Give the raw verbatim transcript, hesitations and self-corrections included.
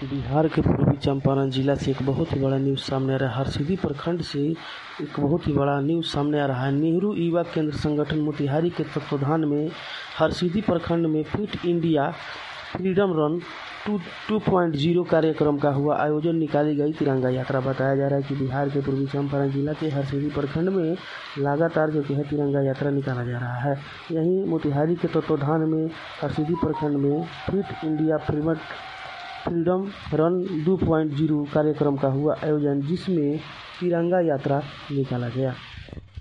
बिहार के पूर्वी चंपारण जिला से एक बहुत ही बड़ा न्यूज़ सामने आ रहा है। हरसिद्धि प्रखंड से एक बहुत ही बड़ा न्यूज़ सामने आ रहा है। नेहरू युवा केंद्र संगठन मोतिहारी के तत्वाधान में हरसिद्धि प्रखंड में fit India freedom run two two point zero कार्यक्रम का हुआ आयोजन। निकाली गई तिरंगा यात्रा। बताया जा रहा है कि बिहार के पूर्वी चंपारण जिला के हरसिद्धि प्रखंड में लगातार जो कि है तिरंगा यात्रा निकाला जा रहा है। यहीं मोतिहारी के तत्वाधान में हरसिद्धि प्रखंड में fit India freedom freedom run two point zero कार्यक्रम का हुआ आयोजन, जिसमें तिरंगा यात्रा निकाला गया।